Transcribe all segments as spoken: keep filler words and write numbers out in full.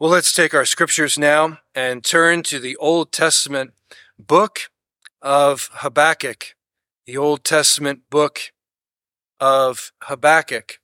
Well, let's take our scriptures now and turn to the Old Testament book of Habakkuk. The Old Testament book of Habakkuk.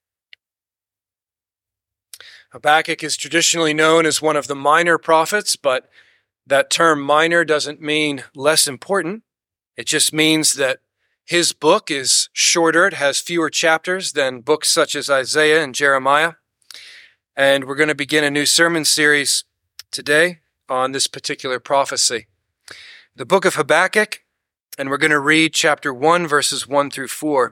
Habakkuk is traditionally known as one of the minor prophets, but that term minor doesn't mean less important. It just means that his book is shorter. It has fewer chapters than books such as Isaiah and Jeremiah. And we're going to begin a new sermon series today on this particular prophecy. The book of Habakkuk, and we're going to read chapter one, verses one through four.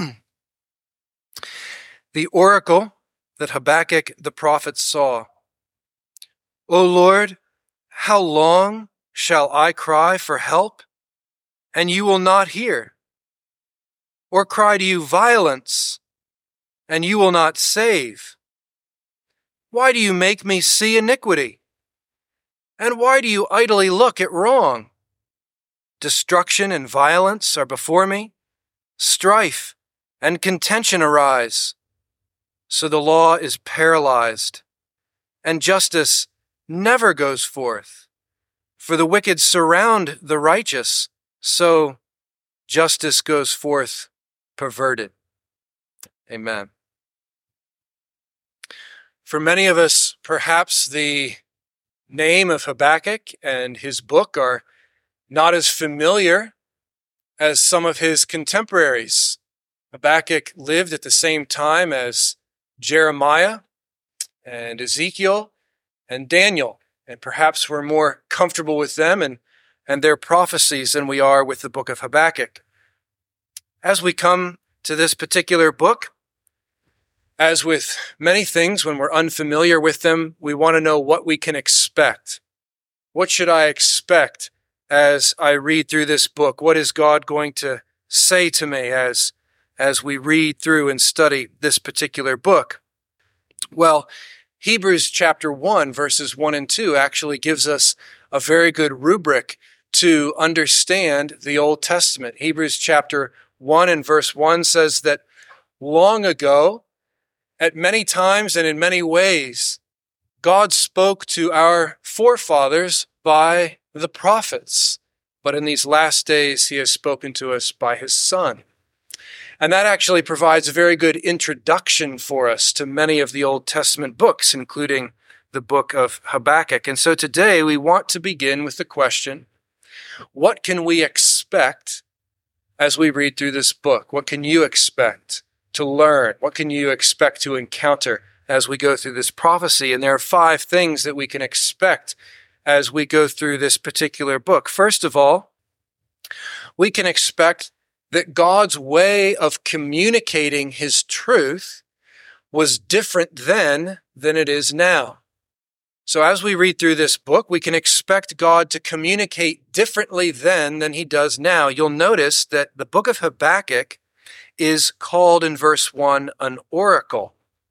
The oracle that Habakkuk the prophet saw. O Lord, how long shall I cry for help, and you will not hear? Or cry to you violence, and you will not save? Why do you make me see iniquity? And why do you idly look at wrong? Destruction and violence are before me. Strife and contention arise. So the law is paralyzed, and justice never goes forth. For the wicked surround the righteous, so justice goes forth perverted. Amen. For many of us, perhaps the name of Habakkuk and his book are not as familiar as some of his contemporaries. Habakkuk lived at the same time as Jeremiah and Ezekiel and Daniel, and perhaps we're more comfortable with them and, and their prophecies than we are with the book of Habakkuk. As we come to this particular book, as with many things, when we're unfamiliar with them, we want to know what we can expect. What should I expect as I read through this book? What is God going to say to me as, as we read through and study this particular book? Well, Hebrews chapter one, verses one and two actually gives us a very good rubric to understand the Old Testament. Hebrews chapter one and verse one says that long ago, at many times and in many ways, God spoke to our forefathers by the prophets. But in these last days, he has spoken to us by his Son. And that actually provides a very good introduction for us to many of the Old Testament books, including the book of Habakkuk. And so today we want to begin with the question, what can we expect as we read through this book? What can you expect to learn? What can you expect to encounter as we go through this prophecy? And there are five things that we can expect as we go through this particular book. First of all, we can expect that God's way of communicating his truth was different then than it is now. So as we read through this book, we can expect God to communicate differently then than he does now. You'll notice that the book of Habakkuk is called in verse one an oracle.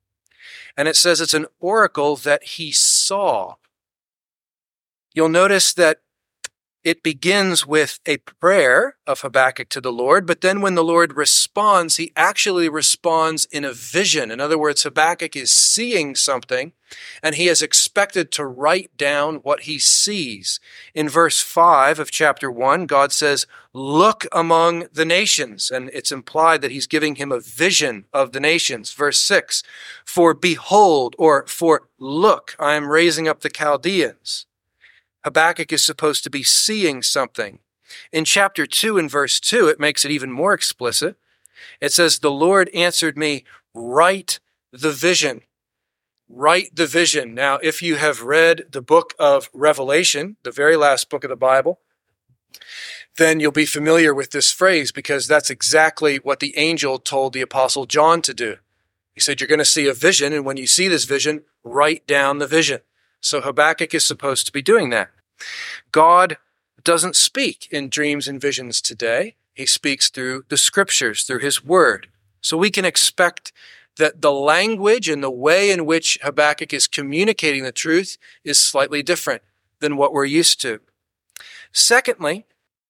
And it says it's an oracle that he saw. You'll notice that it begins with a prayer of Habakkuk to the Lord, but then when the Lord responds, he actually responds in a vision. In other words, Habakkuk is seeing something, and he is expected to write down what he sees. In verse five of chapter one, God says, "Look among the nations," and it's implied that he's giving him a vision of the nations. Verse six, "For behold," or "For look, I am raising up the Chaldeans." Habakkuk is supposed to be seeing something. In chapter two and verse two, it makes it even more explicit. It says, "The Lord answered me, write the vision." Write the vision. Now, if you have read the book of Revelation, the very last book of the Bible, then you'll be familiar with this phrase because that's exactly what the angel told the apostle John to do. He said, you're going to see a vision, and when you see this vision, write down the vision. So Habakkuk is supposed to be doing that. God doesn't speak in dreams and visions today. He speaks through the scriptures, through his word. So we can expect that the language and the way in which Habakkuk is communicating the truth is slightly different than what we're used to. Secondly,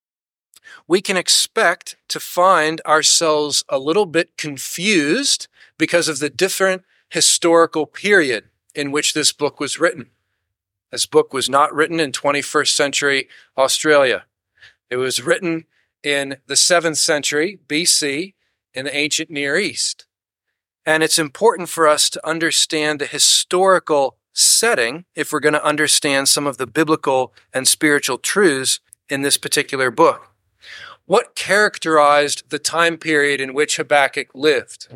we can expect to find ourselves a little bit confused because of the different historical period in which this book was written. This book was not written in twenty-first century Australia. It was written in the seventh century B C in the ancient Near East. And it's important for us to understand the historical setting if we're going to understand some of the biblical and spiritual truths in this particular book. What characterized the time period in which Habakkuk lived?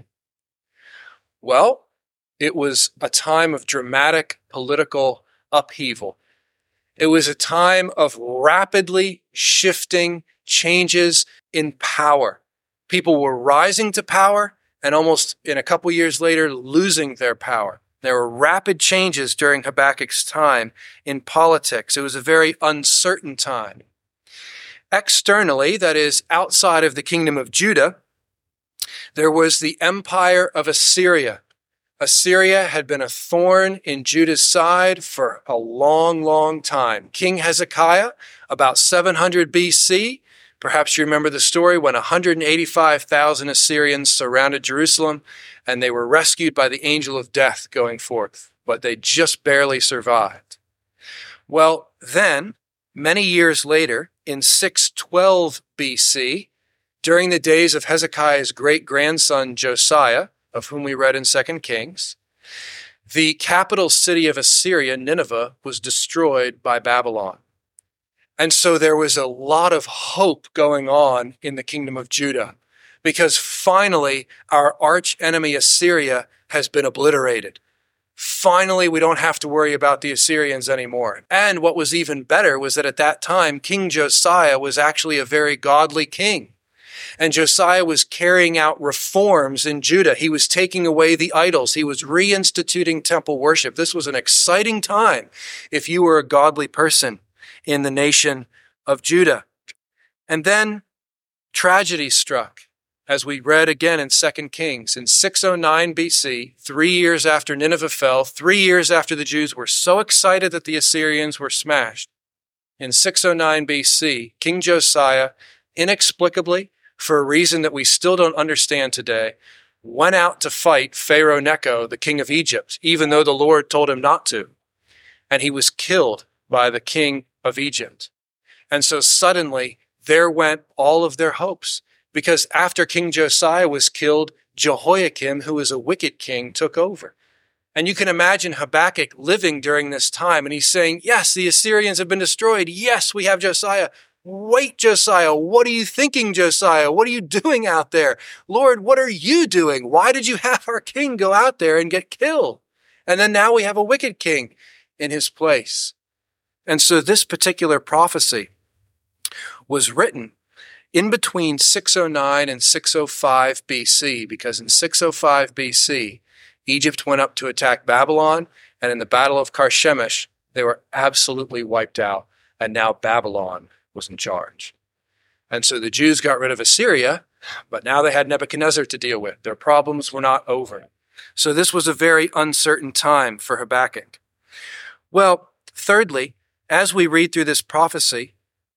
Well, it was a time of dramatic political upheaval. It was a time of rapidly shifting changes in power. People were rising to power and almost in a couple years later losing their power. There were rapid changes during Habakkuk's time in politics. It was a very uncertain time. Externally, that is, outside of the kingdom of Judah, there was the empire of Assyria. Assyria had been a thorn in Judah's side for a long, long time. King Hezekiah, about seven hundred B C, perhaps you remember the story when one hundred eighty-five thousand Assyrians surrounded Jerusalem and they were rescued by the angel of death going forth, but they just barely survived. Well, then, many years later, in six twelve B C, during the days of Hezekiah's great-grandson Josiah, of whom we read in Second Kings, the capital city of Assyria, Nineveh, was destroyed by Babylon. And so there was a lot of hope going on in the kingdom of Judah, because finally our arch enemy Assyria has been obliterated. Finally, we don't have to worry about the Assyrians anymore. And what was even better was that at that time, King Josiah was actually a very godly king. And Josiah was carrying out reforms in Judah. He was taking away the idols. He was reinstituting temple worship. This was an exciting time if you were a godly person in the nation of Judah. And then tragedy struck, as we read again in Second Kings. In six oh nine B C, three years after Nineveh fell, three years after the Jews were so excited that the Assyrians were smashed. In six oh nine B C, King Josiah, inexplicably, for a reason that we still don't understand today, went out to fight Pharaoh Necho, the king of Egypt, even though the Lord told him not to. And he was killed by the king of Egypt. And so suddenly there went all of their hopes, because after King Josiah was killed, Jehoiakim, who was a wicked king, took over. And you can imagine Habakkuk living during this time, and he's saying, yes, the Assyrians have been destroyed. Yes, we have Josiah. Wait, Josiah, what are you thinking, Josiah? What are you doing out there? Lord, what are you doing? Why did you have our king go out there and get killed? And then now we have a wicked king in his place. And so this particular prophecy was written in between six oh nine and six oh five B C, because in six oh five B C, Egypt went up to attack Babylon, and in the Battle of Carchemish, they were absolutely wiped out, and now Babylon was in charge. And so the Jews got rid of Assyria, but now they had Nebuchadnezzar to deal with. Their problems were not over. So this was a very uncertain time for Habakkuk. Well, thirdly, as we read through this prophecy,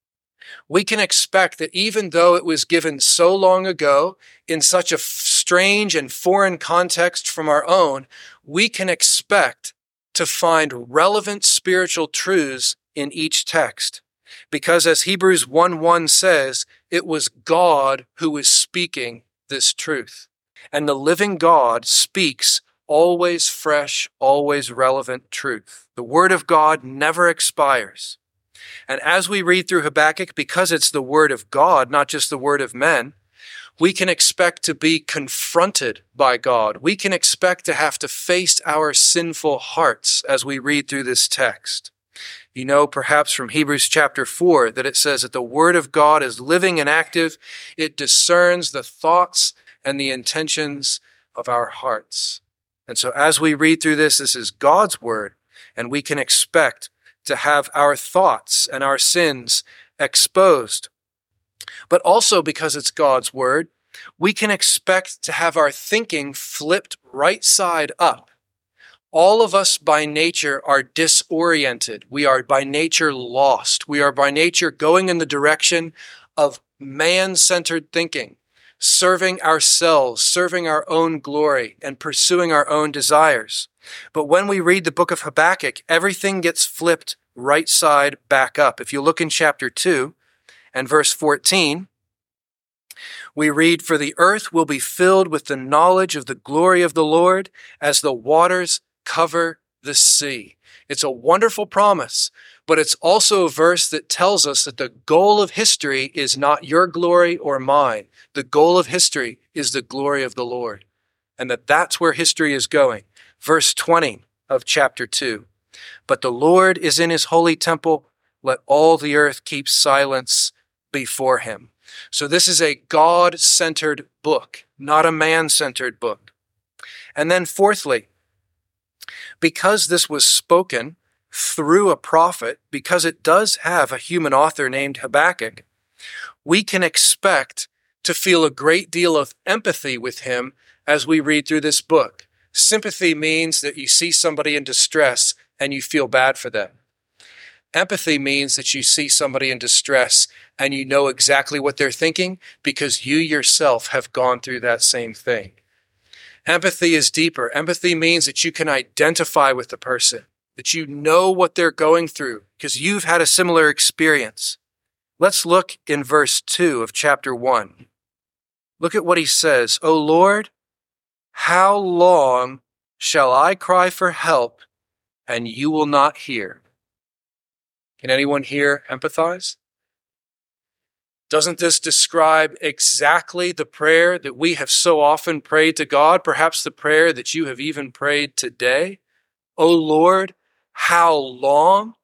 we can expect that even though it was given so long ago in such a strange and foreign context from our own, we can expect to find relevant spiritual truths in each text. Because as Hebrews one one says, it was God who was speaking this truth. And the living God speaks always fresh, always relevant truth. The word of God never expires. And as we read through Habakkuk, because it's the word of God, not just the word of men, we can expect to be confronted by God. We can expect to have to face our sinful hearts as we read through this text. You know, perhaps from Hebrews chapter four, that it says that the word of God is living and active. It discerns the thoughts and the intentions of our hearts. And so as we read through this, this is God's word, and we can expect to have our thoughts and our sins exposed. But also because it's God's word, we can expect to have our thinking flipped right side up. All of us by nature are disoriented. We are by nature lost. We are by nature going in the direction of man-centered thinking, serving ourselves, serving our own glory, and pursuing our own desires. But when we read the book of Habakkuk, everything gets flipped right side back up. If you look in chapter two and verse fourteen, we read, "For the earth will be filled with the knowledge of the glory of the Lord as the waters cover the sea." It's a wonderful promise, but it's also a verse that tells us that the goal of history is not your glory or mine. The goal of history is the glory of the Lord, and that that's where history is going. Verse twenty of chapter two, "But the Lord is in his holy temple. Let all the earth keep silence before him." So this is a God-centered book, not a man-centered book. And then fourthly, because this was spoken through a prophet, because it does have a human author named Habakkuk, we can expect to feel a great deal of empathy with him as we read through this book. Sympathy means that you see somebody in distress and you feel bad for them. Empathy means that you see somebody in distress and you know exactly what they're thinking because you yourself have gone through that same thing. Empathy is deeper. Empathy means that you can identify with the person, that you know what they're going through because you've had a similar experience. Let's look in verse two of chapter one. Look at what he says. "O Lord, how long shall I cry for help and you will not hear?" Can anyone here empathize? Doesn't this describe exactly the prayer that we have so often prayed to God? Perhaps the prayer that you have even prayed today? "O Lord, how long?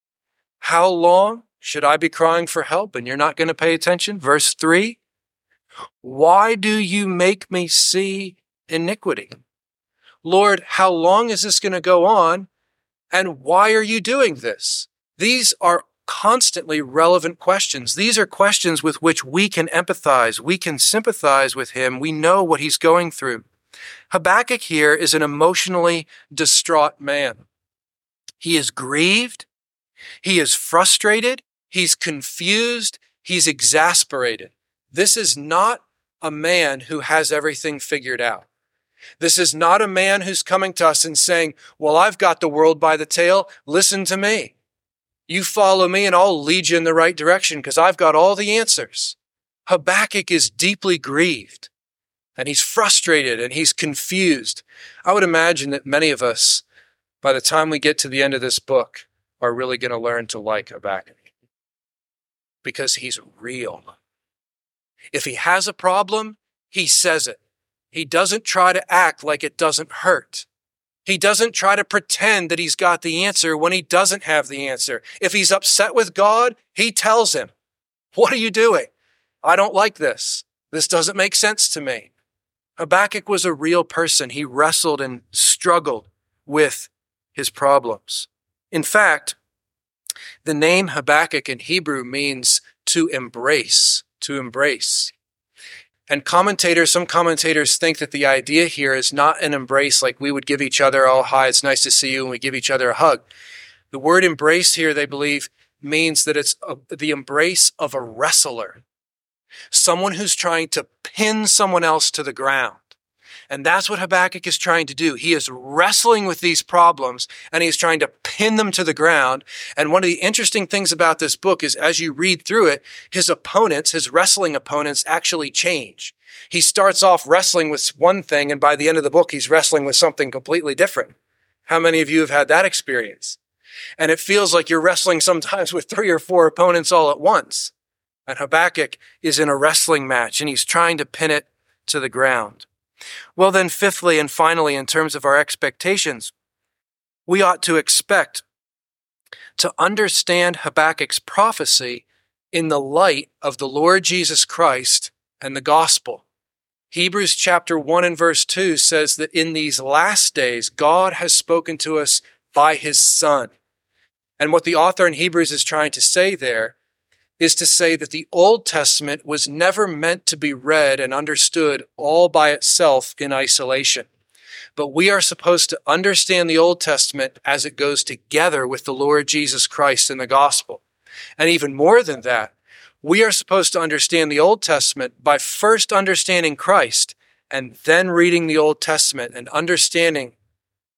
How long should I be crying for help and you're not going to pay attention?" Verse three, "Why do you make me see iniquity?" Lord, how long is this going to go on? And why are you doing this? These are constantly relevant questions. These are questions with which we can empathize. We can sympathize with him. We know what he's going through. Habakkuk here is an emotionally distraught man. He is grieved. He is frustrated. He's confused. He's exasperated. This is not a man who has everything figured out. This is not a man who's coming to us and saying, "Well, I've got the world by the tail. Listen to me. You follow me and I'll lead you in the right direction because I've got all the answers." Habakkuk is deeply grieved and he's frustrated and he's confused. I would imagine that many of us, by the time we get to the end of this book, are really going to learn to like Habakkuk because he's real. If he has a problem, he says it. He doesn't try to act like it doesn't hurt. He doesn't try to pretend that he's got the answer when he doesn't have the answer. If he's upset with God, he tells him, "What are you doing? I don't like this. This doesn't make sense to me." Habakkuk was a real person. He wrestled and struggled with his problems. In fact, the name Habakkuk in Hebrew means to embrace, to embrace. And commentators, some commentators think that the idea here is not an embrace like we would give each other, "Oh, hi, it's nice to see you," and we give each other a hug. The word embrace here, they believe, means that it's a, the embrace of a wrestler, someone who's trying to pin someone else to the ground. And that's what Habakkuk is trying to do. He is wrestling with these problems and he's trying to pin them to the ground. And one of the interesting things about this book is as you read through it, his opponents, his wrestling opponents actually change. He starts off wrestling with one thing and by the end of the book, he's wrestling with something completely different. How many of you have had that experience? And it feels like you're wrestling sometimes with three or four opponents all at once. And Habakkuk is in a wrestling match and he's trying to pin it to the ground. Well, then, fifthly and finally, in terms of our expectations, we ought to expect to understand Habakkuk's prophecy in the light of the Lord Jesus Christ and the gospel. Hebrews chapter one and verse two says that in these last days, God has spoken to us by his Son. And what the author in Hebrews is trying to say there is to say that the Old Testament was never meant to be read and understood all by itself in isolation. But we are supposed to understand the Old Testament as it goes together with the Lord Jesus Christ and the gospel. And even more than that, we are supposed to understand the Old Testament by first understanding Christ and then reading the Old Testament and understanding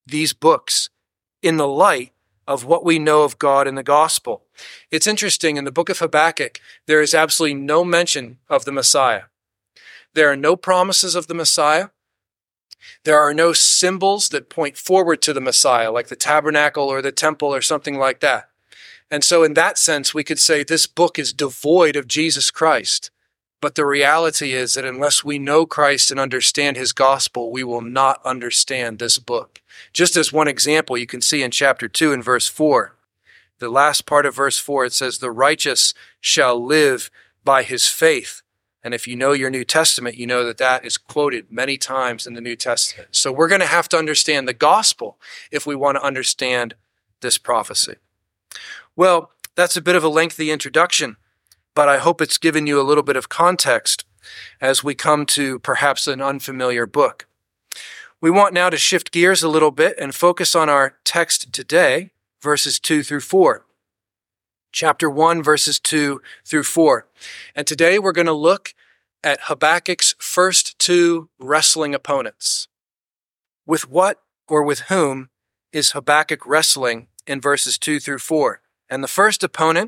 these books in the light of what we know of God in the gospel. It's interesting, in the book of Habakkuk, there is absolutely no mention of the Messiah. There are no promises of the Messiah. There are no symbols that point forward to the Messiah, like the tabernacle or the temple or something like that. And so in that sense, we could say this book is devoid of Jesus Christ. But the reality is that unless we know Christ and understand his gospel, we will not understand this book. Just as one example, you can see in chapter two and verse four, the last part of verse four, it says, "The righteous shall live by his faith." And if you know your New Testament, you know that that is quoted many times in the New Testament. So we're going to have to understand the gospel if we want to understand this prophecy. Well, that's a bit of a lengthy introduction, but I hope it's given you a little bit of context as we come to perhaps an unfamiliar book. We want now to shift gears a little bit and focus on our text today, verses two through four. Chapter one, verses two through four. And today we're going to look at Habakkuk's first two wrestling opponents. With what or with whom is Habakkuk wrestling in verses two through four? And the first opponent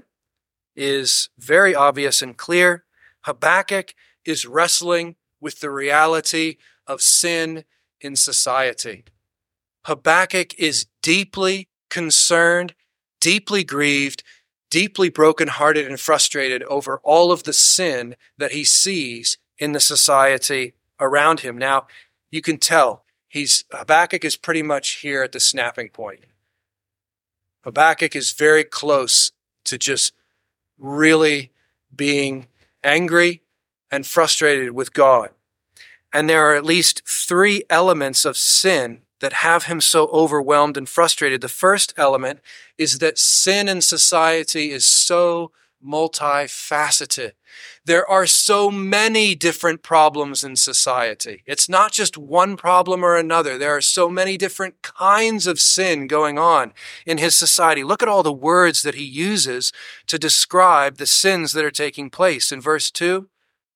is very obvious and clear. Habakkuk is wrestling with the reality of sin in society. Habakkuk is deeply concerned, deeply grieved, deeply brokenhearted and frustrated over all of the sin that he sees in the society around him. Now, you can tell he's Habakkuk is pretty much here at the snapping point. Habakkuk is very close to just really being angry and frustrated with God. And there are at least three elements of sin that have him so overwhelmed and frustrated. The first element is that sin in society is so multifaceted. There are so many different problems in society. It's not just one problem or another. There are so many different kinds of sin going on in his society. Look at all the words that he uses to describe the sins that are taking place. In verse two,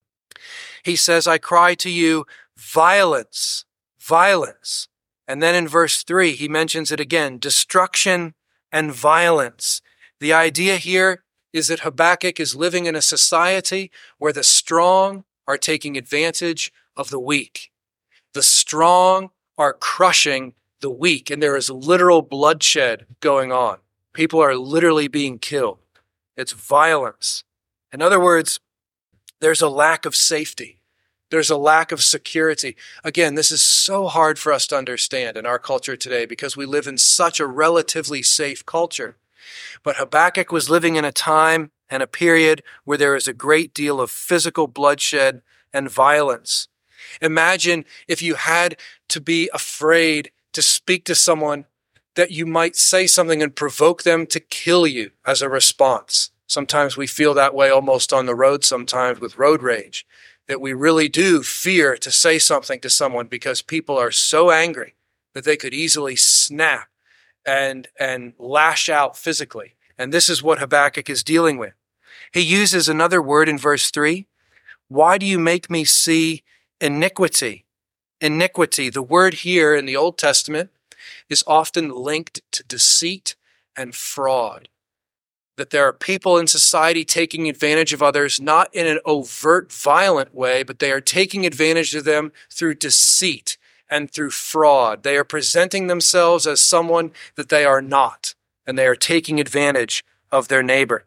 he says, "I cry to you, violence, violence." And then in verse three, he mentions it again, destruction and violence. The idea here is that Habakkuk is living in a society where the strong are taking advantage of the weak. The strong are crushing the weak, and there is literal bloodshed going on. People are literally being killed. It's violence. In other words, there's a lack of safety. There's a lack of security. Again, this is so hard for us to understand in our culture today because we live in such a relatively safe culture. But Habakkuk was living in a time and a period where there is a great deal of physical bloodshed and violence. Imagine if you had to be afraid to speak to someone that you might say something and provoke them to kill you as a response. Sometimes we feel that way almost on the road sometimes with road rage, that we really do fear to say something to someone because people are so angry that they could easily snap and, and lash out physically. And this is what Habakkuk is dealing with. He uses another word in verse three. Why do you make me see iniquity? Iniquity. The word here in the Old Testament is often linked to deceit and fraud. That there are people in society taking advantage of others, not in an overt, violent way, but they are taking advantage of them through deceit and through fraud. They are presenting themselves as someone that they are not, and they are taking advantage of their neighbor.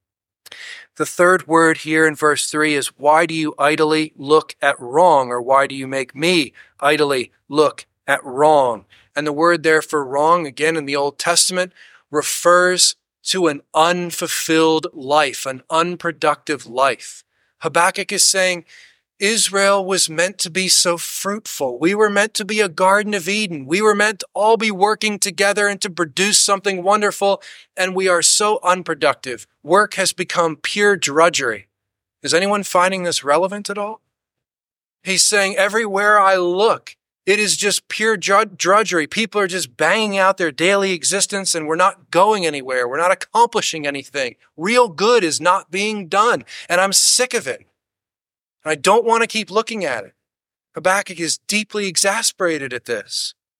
The third word here in verse three is, why do you idly look at wrong? Or why do you make me idly look at wrong? And the word there for wrong, again in the Old Testament, refers to an unfulfilled life, an unproductive life. Habakkuk is saying, Israel was meant to be so fruitful. We were meant to be a Garden of Eden. We were meant to all be working together and to produce something wonderful, and we are so unproductive. Work has become pure drudgery. Is anyone finding this relevant at all? He's saying, everywhere I look, it is just pure drudgery. People are just banging out their daily existence, and we're not going anywhere. We're not accomplishing anything. Real good is not being done, and I'm sick of it. I don't want to keep looking at it. Habakkuk is deeply exasperated at this.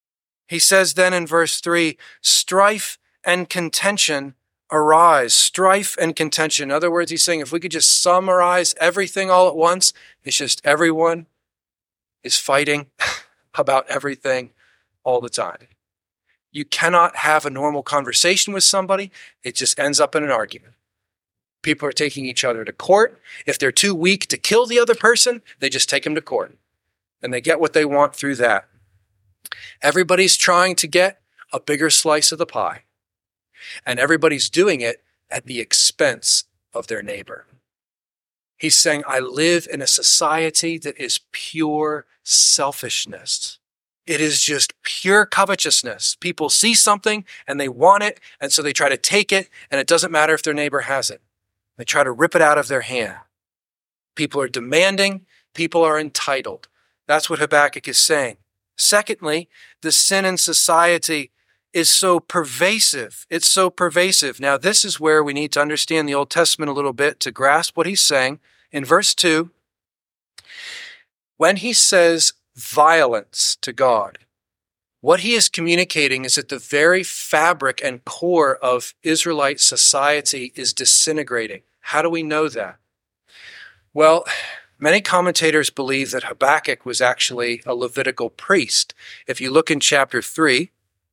He says then in verse three, strife and contention arise. Strife and contention. In other words, he's saying if we could just summarize everything all at once, it's just everyone is fighting about everything all the time. You cannot have a normal conversation with somebody. It just ends up in an argument. People are taking each other to court. If they're too weak to kill the other person, they just take them to court. And they get what they want through that. Everybody's trying to get a bigger slice of the pie. And everybody's doing it at the expense of their neighbor. He's saying, I live in a society that is pure selfishness. It is just pure covetousness. People see something and they want it, and so they try to take it, and it doesn't matter if their neighbor has it. They try to rip it out of their hand. People are demanding. People are entitled. That's what Habakkuk is saying. Secondly, the sin in society is so pervasive. It's so pervasive. Now, this is where we need to understand the Old Testament a little bit to grasp what he's saying. In verse two, when he says violence to God, what he is communicating is that the very fabric and core of Israelite society is disintegrating. How do we know that? Well, many commentators believe that Habakkuk was actually a Levitical priest. If you look in chapter three,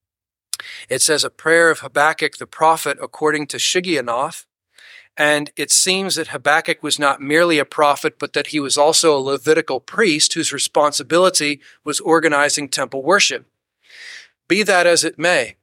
it says a prayer of Habakkuk the prophet according to Shigionoth, and it seems that Habakkuk was not merely a prophet, but that he was also a Levitical priest whose responsibility was organizing temple worship. Be that as it may,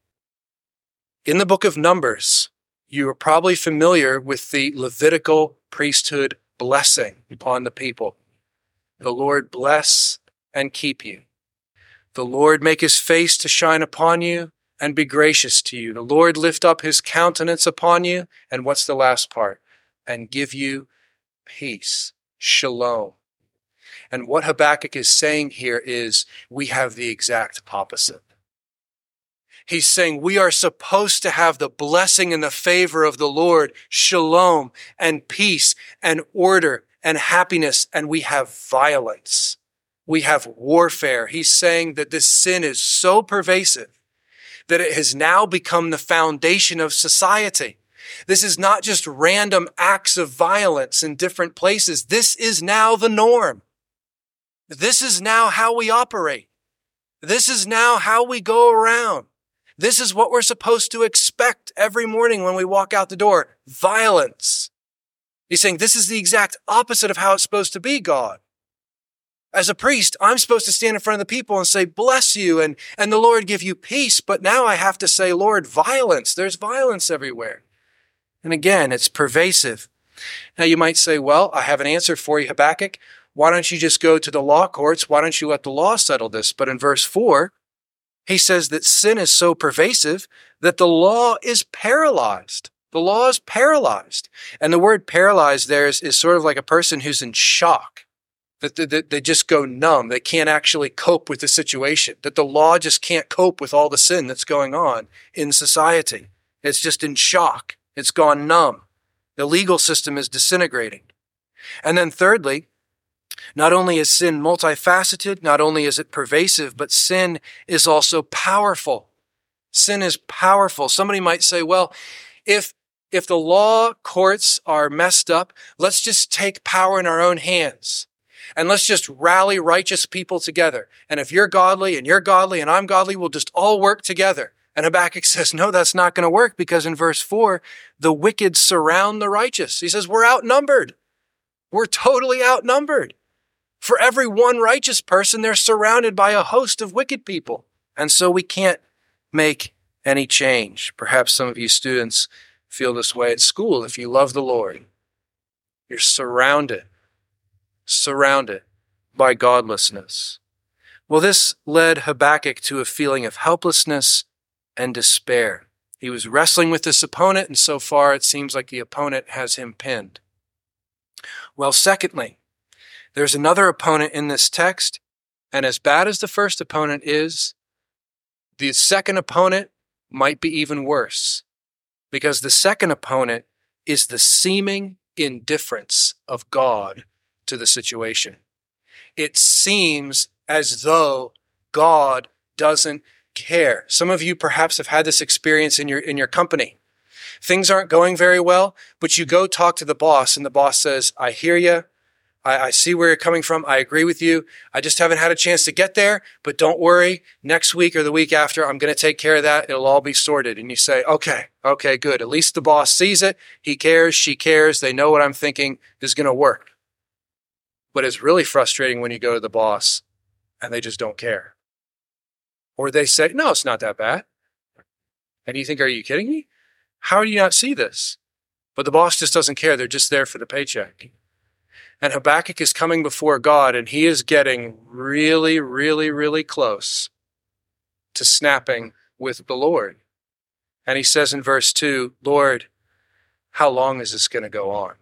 in the book of Numbers, you are probably familiar with the Levitical priesthood blessing upon the people. The Lord bless and keep you. The Lord make his face to shine upon you and be gracious to you. The Lord lift up his countenance upon you. And what's the last part? And give you peace. Shalom. And what Habakkuk is saying here is we have the exact opposite. He's saying we are supposed to have the blessing and the favor of the Lord, shalom and peace and order and happiness, and we have violence. We have warfare. He's saying that this sin is so pervasive that it has now become the foundation of society. This is not just random acts of violence in different places. This is now the norm. This is now how we operate. This is now how we go around. This is what we're supposed to expect every morning when we walk out the door. Violence. He's saying this is the exact opposite of how it's supposed to be, God. As a priest, I'm supposed to stand in front of the people and say, bless you, and, and the Lord give you peace. But now I have to say, Lord, violence. There's violence everywhere. And again, it's pervasive. Now you might say, well, I have an answer for you, Habakkuk. Why don't you just go to the law courts? Why don't you let the law settle this? But in verse four, he says that sin is so pervasive that the law is paralyzed. The law is paralyzed. And the word paralyzed there is, is sort of like a person who's in shock. That they, they just go numb. They can't actually cope with the situation. That the law just can't cope with all the sin that's going on in society. It's just in shock. It's gone numb. The legal system is disintegrating. And then thirdly, not only is sin multifaceted, not only is it pervasive, but sin is also powerful. Sin is powerful. Somebody might say, well, if if the law courts are messed up, let's just take power in our own hands. And let's just rally righteous people together. And if you're godly and you're godly and I'm godly, we'll just all work together. And Habakkuk says, no, that's not going to work, because in verse four, the wicked surround the righteous. He says, we're outnumbered. We're totally outnumbered. For every one righteous person, they're surrounded by a host of wicked people. And so we can't make any change. Perhaps some of you students feel this way at school. If you love the Lord, you're surrounded, surrounded by godlessness. Well, this led Habakkuk to a feeling of helplessness and despair. He was wrestling with this opponent, and so far it seems like the opponent has him pinned. Well, secondly, there's another opponent in this text, and as bad as the first opponent is, the second opponent might be even worse, because the second opponent is the seeming indifference of God to the situation. It seems as though God doesn't care. Some of you perhaps have had this experience in your, in your company. Things aren't going very well, but you go talk to the boss and the boss says, I hear you. I, I see where you're coming from. I agree with you. I just haven't had a chance to get there, but don't worry. Next week or the week after, I'm going to take care of that. It'll all be sorted. And you say, okay, okay, good. At least the boss sees it. He cares. She cares. They know what I'm thinking is going to work. But it's really frustrating when you go to the boss and they just don't care. Or they say, no, it's not that bad. And you think, are you kidding me? How do you not see this? But the boss just doesn't care. They're just there for the paycheck. And Habakkuk is coming before God, and he is getting really, really, really close to snapping with the Lord. And he says in verse two, Lord, how long is this going to go on?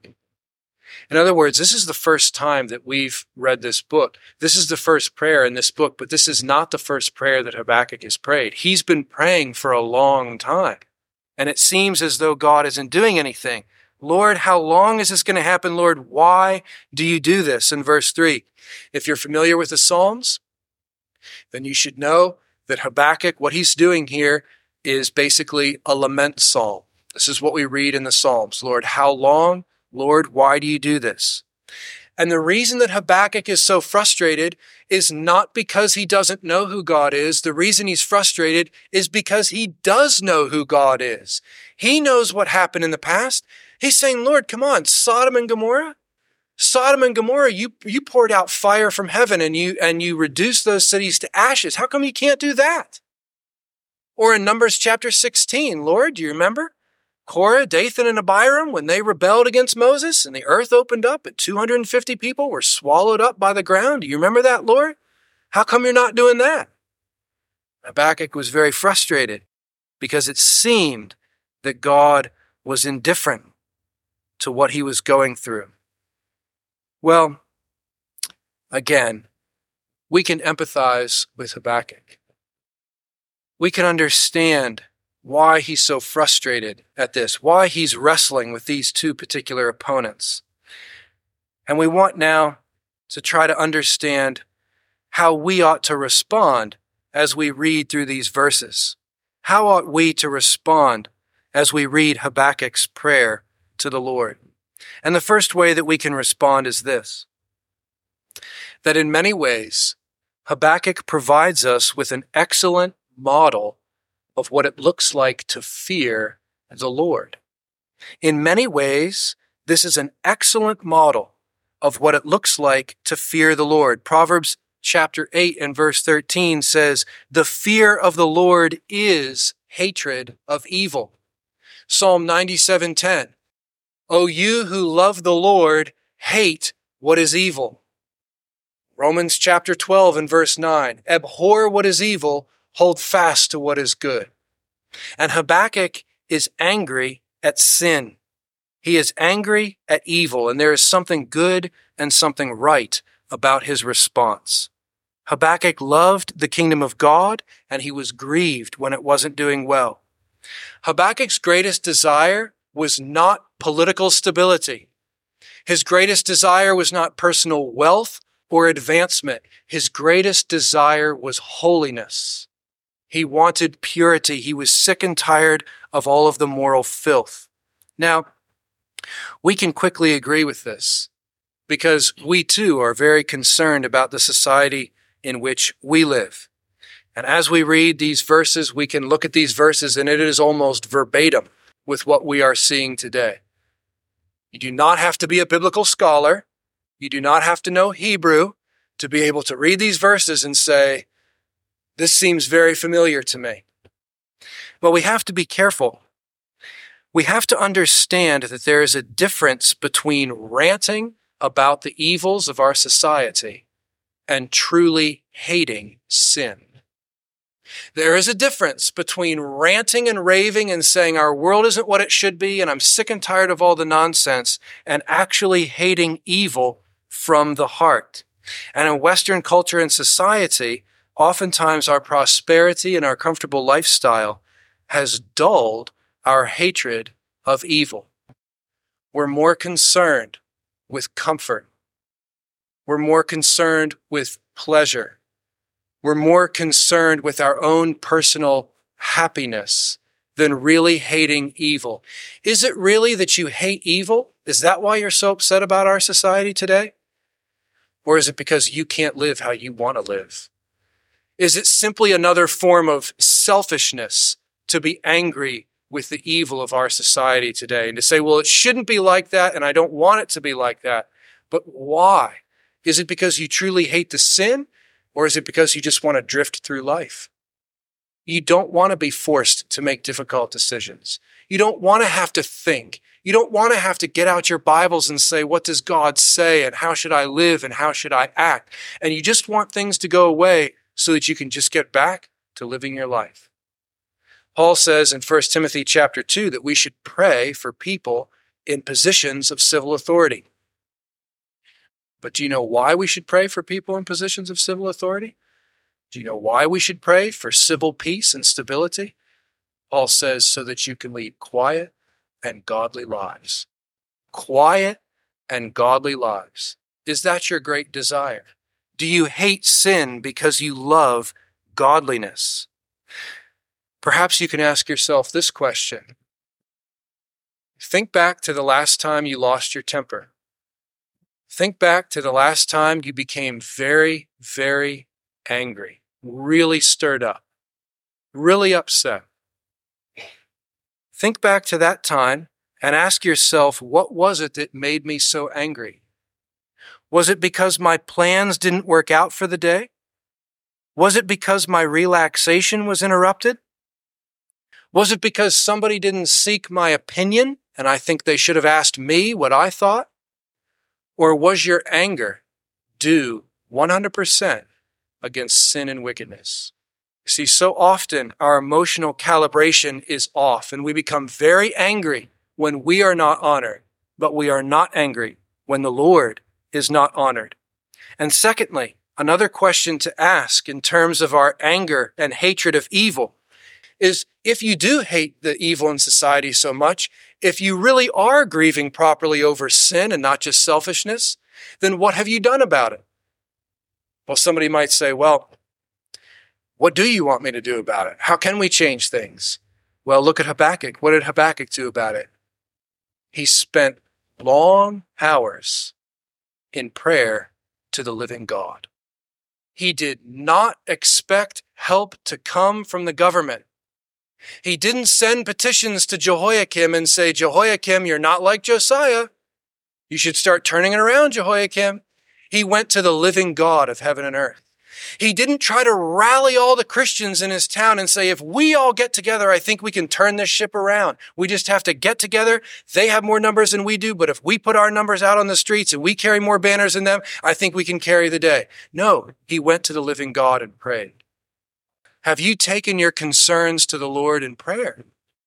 In other words, this is the first time that we've read this book. This is the first prayer in this book, but this is not the first prayer that Habakkuk has prayed. He's been praying for a long time, and it seems as though God isn't doing anything. Lord, how long is this going to happen? Lord, why do you do this? In verse three, if you're familiar with the Psalms, then you should know that Habakkuk, what he's doing here is basically a lament psalm. This is what we read in the Psalms. Lord, how long? Lord, why do you do this? And the reason that Habakkuk is so frustrated is not because he doesn't know who God is. The reason he's frustrated is because he does know who God is. He knows what happened in the past. He's saying, Lord, come on, Sodom and Gomorrah. Sodom and Gomorrah, you, you poured out fire from heaven and you, and you reduced those cities to ashes. How come you can't do that? Or in Numbers chapter sixteen, Lord, do you remember? Korah, Dathan, and Abiram, when they rebelled against Moses and the earth opened up and two hundred fifty people were swallowed up by the ground. Do you remember that, Lord? How come you're not doing that? Habakkuk was very frustrated because it seemed that God was indifferent to what he was going through. Well, again, we can empathize with Habakkuk. We can understand why he's so frustrated at this, why he's wrestling with these two particular opponents. And we want now to try to understand how we ought to respond as we read through these verses. How ought we to respond as we read Habakkuk's prayer to the Lord? And the first way that we can respond is this, that in many ways, Habakkuk provides us with an excellent model of what it looks like to fear the Lord. In many ways, this is an excellent model of what it looks like to fear the Lord. Proverbs chapter eight and verse thirteen says, the fear of the Lord is hatred of evil. Psalm ninety-seven ten, O you who love the Lord, hate what is evil. Romans chapter twelve and verse nine, abhor what is evil, hold fast to what is good. And Habakkuk is angry at sin. He is angry at evil, and there is something good and something right about his response. Habakkuk loved the kingdom of God, and he was grieved when it wasn't doing well. Habakkuk's greatest desire was not political stability. His greatest desire was not personal wealth or advancement. His greatest desire was holiness. He wanted purity. He was sick and tired of all of the moral filth. Now, we can quickly agree with this because we too are very concerned about the society in which we live. And as we read these verses, we can look at these verses and it is almost verbatim with what we are seeing today. You do not have to be a biblical scholar. You do not have to know Hebrew to be able to read these verses and say, this seems very familiar to me. But we have to be careful. We have to understand that there is a difference between ranting about the evils of our society and truly hating sin. There is a difference between ranting and raving and saying our world isn't what it should be and I'm sick and tired of all the nonsense and actually hating evil from the heart. And in Western culture and society, oftentimes our prosperity and our comfortable lifestyle has dulled our hatred of evil. We're more concerned with comfort. We're more concerned with pleasure. We're more concerned with our own personal happiness than really hating evil. Is it really that you hate evil? Is that why you're so upset about our society today? Or is it because you can't live how you want to live? Is it simply another form of selfishness to be angry with the evil of our society today and to say, well, it shouldn't be like that and I don't want it to be like that? But why? Is it because you truly hate the sin? Or is it because you just want to drift through life? You don't want to be forced to make difficult decisions. You don't want to have to think. You don't want to have to get out your Bibles and say, what does God say? And how should I live? And how should I act? And you just want things to go away so that you can just get back to living your life. Paul says in First Timothy chapter two that we should pray for people in positions of civil authority. But do you know why we should pray for people in positions of civil authority? Do you know why we should pray for civil peace and stability? Paul says, so that you can lead quiet and godly lives. Quiet and godly lives. Is that your great desire? Do you hate sin because you love godliness? Perhaps you can ask yourself this question. Think back to the last time you lost your temper. Think back to the last time you became very, very angry, really stirred up, really upset. Think back to that time and ask yourself, what was it that made me so angry? Was it because my plans didn't work out for the day? Was it because my relaxation was interrupted? Was it because somebody didn't seek my opinion and I think they should have asked me what I thought? Or was your anger due one hundred percent against sin and wickedness? See, so often our emotional calibration is off and we become very angry when we are not honored, but we are not angry when the Lord is not honored. And secondly, another question to ask in terms of our anger and hatred of evil is, if you do hate the evil in society so much, if you really are grieving properly over sin and not just selfishness, then what have you done about it? Well, somebody might say, well, what do you want me to do about it? How can we change things? Well, look at Habakkuk. What did Habakkuk do about it? He spent long hours in prayer to the living God. He did not expect help to come from the government. He didn't send petitions to Jehoiakim and say, Jehoiakim, you're not like Josiah. You should start turning it around, Jehoiakim. He went to the living God of heaven and earth. He didn't try to rally all the Christians in his town and say, if we all get together, I think we can turn this ship around. We just have to get together. They have more numbers than we do, but if we put our numbers out on the streets and we carry more banners than them, I think we can carry the day. No, he went to the living God and prayed. Have you taken your concerns to the Lord in prayer?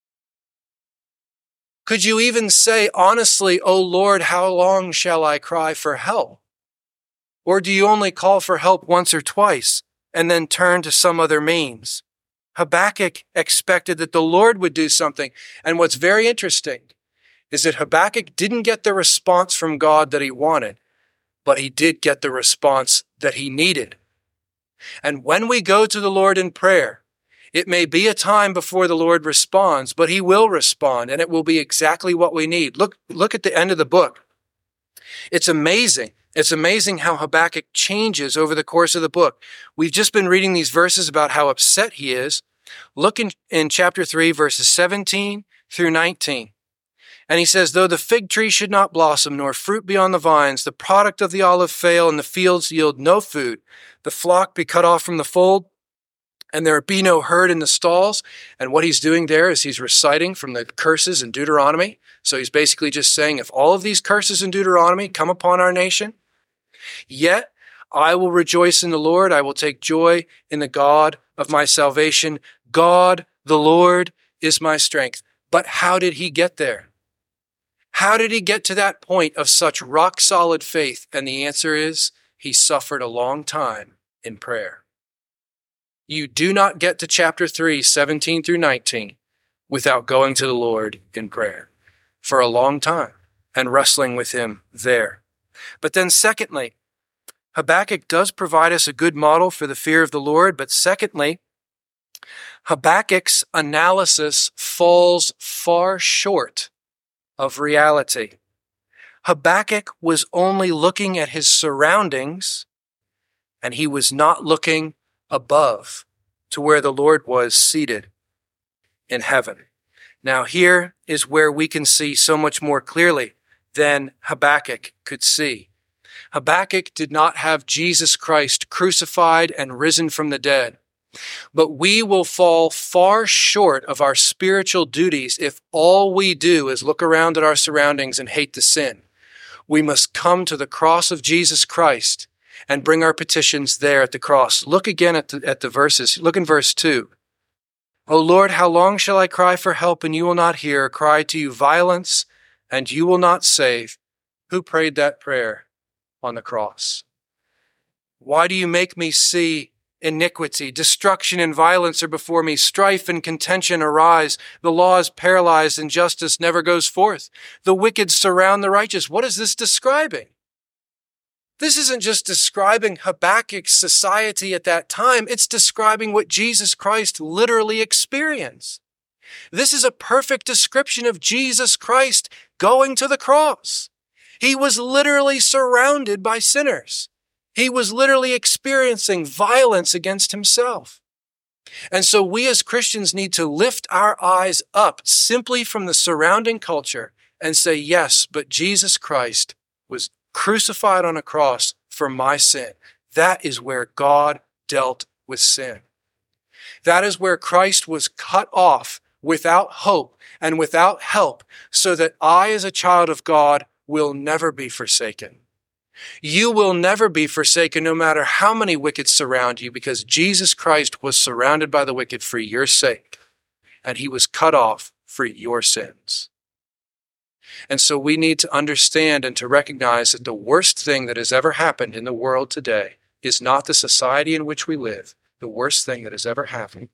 Could you even say honestly, O Lord, how long shall I cry for help? Or do you only call for help once or twice and then turn to some other means? Habakkuk expected that the Lord would do something. And what's very interesting is that Habakkuk didn't get the response from God that he wanted, but he did get the response that he needed. And when we go to the Lord in prayer, it may be a time before the Lord responds, but he will respond, and it will be exactly what we need. Look, look at the end of the book. It's amazing. It's amazing how Habakkuk changes over the course of the book. We've just been reading these verses about how upset he is. Look in, in chapter three, verses seventeen through nineteen. And he says, though the fig tree should not blossom, nor fruit be on the vines, the product of the olive fail, and the fields yield no food, the flock be cut off from the fold, and there be no herd in the stalls. And what he's doing there is he's reciting from the curses in Deuteronomy. So he's basically just saying, if all of these curses in Deuteronomy come upon our nation, yet I will rejoice in the Lord. I will take joy in the God of my salvation. God, the Lord, is my strength. But how did he get there? How did he get to that point of such rock-solid faith? And the answer is, he suffered a long time in prayer. You do not get to chapter three, seventeen through nineteen, without going to the Lord in prayer for a long time and wrestling with him there. But then secondly, Habakkuk does provide us a good model for the fear of the Lord, but secondly, Habakkuk's analysis falls far short of reality. Habakkuk was only looking at his surroundings, and he was not looking above to where the Lord was seated in heaven. Now, here is where we can see so much more clearly than Habakkuk could see. Habakkuk did not have Jesus Christ crucified and risen from the dead. But we will fall far short of our spiritual duties if all we do is look around at our surroundings and hate the sin. We must come to the cross of Jesus Christ and bring our petitions there at the cross. Look again at the, at the verses. Look in verse two. O Lord, how long shall I cry for help and you will not hear, cry to you violence and you will not save? Who prayed that prayer on the cross? Why do you make me see iniquity? Destruction and violence are before me. Strife and contention arise. The law is paralyzed and justice never goes forth. The wicked surround the righteous. What is this describing? This isn't just describing Habakkuk's society at that time. It's describing what Jesus Christ literally experienced. This is a perfect description of Jesus Christ going to the cross. He was literally surrounded by sinners. He was literally experiencing violence against himself. And so we as Christians need to lift our eyes up simply from the surrounding culture and say, yes, but Jesus Christ was crucified on a cross for my sin. That is where God dealt with sin. That is where Christ was cut off without hope and without help so that I as a child of God will never be forsaken. You will never be forsaken no matter how many wicked surround you, because Jesus Christ was surrounded by the wicked for your sake, and he was cut off for your sins. And so we need to understand and to recognize that the worst thing that has ever happened in the world today is not the society in which we live. The worst thing that has ever happened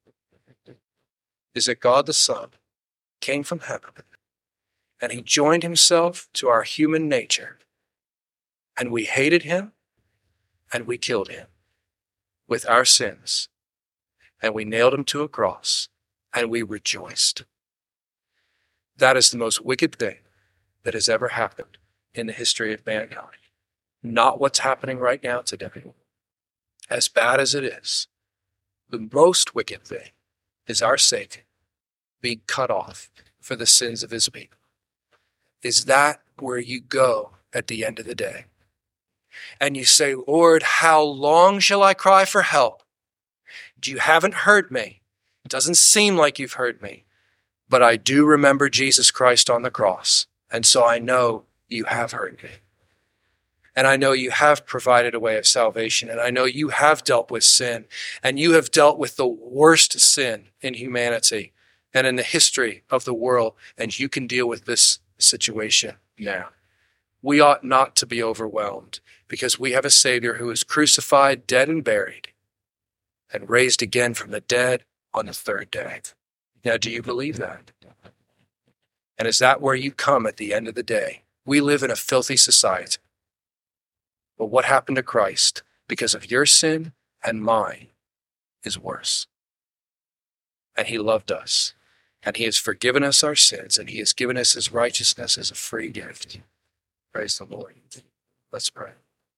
is that God the Son came from heaven, and he joined himself to our human nature. And we hated him, and we killed him with our sins. And we nailed him to a cross, and we rejoiced. That is the most wicked thing that has ever happened in the history of mankind. Not what's happening right now today. As bad as it is, the most wicked thing is our Savior being cut off for the sins of his people. Is that where you go at the end of the day? And you say, Lord, how long shall I cry for help? You haven't heard me. It doesn't seem like you've heard me. But I do remember Jesus Christ on the cross. And so I know you have heard me. And I know you have provided a way of salvation. And I know you have dealt with sin. And you have dealt with the worst sin in humanity and in the history of the world. And you can deal with this situation now. We ought not to be overwhelmed because we have a Savior who is crucified, dead, and buried, and raised again from the dead on the third day. Now, do you believe that? And is that where you come at the end of the day? We live in a filthy society. But what happened to Christ because of your sin and mine is worse. And he loved us, and he has forgiven us our sins, and he has given us his righteousness as a free gift. Praise the Lord. Let's pray.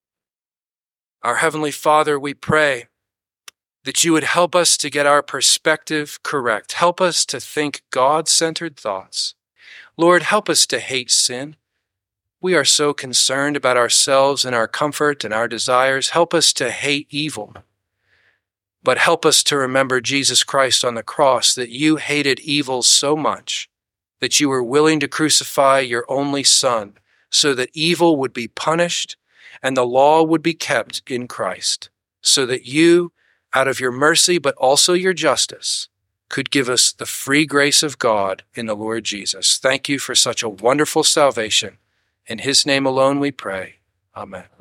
Our Heavenly Father, we pray that you would help us to get our perspective correct. Help us to think God-centered thoughts. Lord, help us to hate sin. We are so concerned about ourselves and our comfort and our desires. Help us to hate evil. But help us to remember Jesus Christ on the cross, that you hated evil so much that you were willing to crucify your only Son so that evil would be punished and the law would be kept in Christ, so that you, out of your mercy but also your justice, could give us the free grace of God in the Lord Jesus. Thank you for such a wonderful salvation. In his name alone we pray. Amen.